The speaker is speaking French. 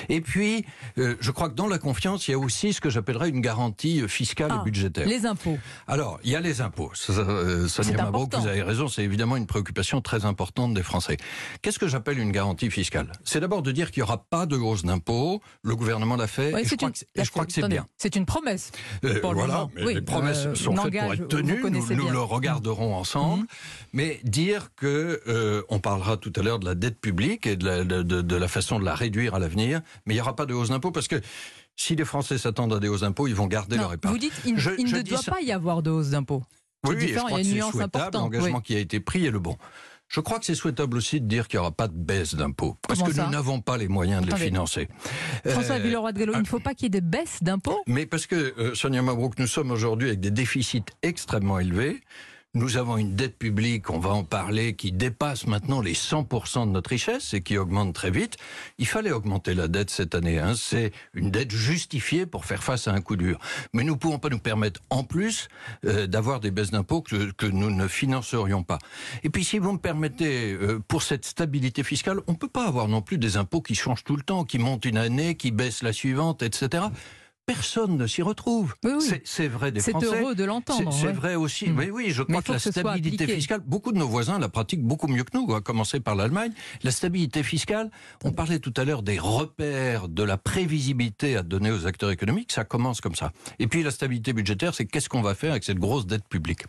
Et puis, je crois que dans la confiance, il y a aussi ce que j'appellerais une garantie fiscale et budgétaire. Les impôts. Alors, il y a les impôts. Sonia Mabrouk, vous avez raison, c'est évidemment une préoccupation très importante des Français. Qu'est-ce que j'appelle une garantie fiscale? C'est d'abord de dire qu'il n'y aura pas de hausse d'impôts. Le gouvernement l'a fait, et je crois que c'est bien. C'est une promesse. Voilà, mais les promesses sont faites pour être tenues. Nous le regarderons ensemble. Mais dire que on parlera tout à l'heure de la dette publique et de la façon de la réduire à l'avenir, mais il n'y aura pas de hausse d'impôts parce que si les Français s'attendent à des hausses d'impôts, ils vont garder leur épargne. Vous dites il ne doit pas y avoir de hausse d'impôts. Oui, je crois que c'est souhaitable. L'engagement qui a été pris est le bon. Je crois que c'est souhaitable aussi de dire qu'il n'y aura pas de baisse d'impôts. Parce que nous n'avons pas les moyens de les financer. François Villeroy de Galhau, il ne faut pas qu'il y ait des baisses d'impôts? Mais parce que, Sonia Mabrouk, nous sommes aujourd'hui avec des déficits extrêmement élevés. Nous avons une dette publique, on va en parler, qui dépasse maintenant les 100% de notre richesse et qui augmente très vite. Il fallait augmenter la dette cette année. C'est une dette justifiée pour faire face à un coup dur. Mais nous ne pouvons pas nous permettre, en plus, d'avoir des baisses d'impôts que nous ne financerions pas. Et puis, si vous me permettez, pour cette stabilité fiscale, on ne peut pas avoir non plus des impôts qui changent tout le temps, qui montent une année, qui baissent la suivante, etc. Personne ne s'y retrouve. Oui. C'est vrai des Français. C'est heureux de l'entendre. C'est vrai aussi. Mais oui, je crois que la stabilité fiscale, beaucoup de nos voisins la pratiquent beaucoup mieux que nous, à commencer par l'Allemagne. La stabilité fiscale, on parlait tout à l'heure des repères, de la prévisibilité à donner aux acteurs économiques, ça commence comme ça. Et puis la stabilité budgétaire, c'est qu'est-ce qu'on va faire avec cette grosse dette publique.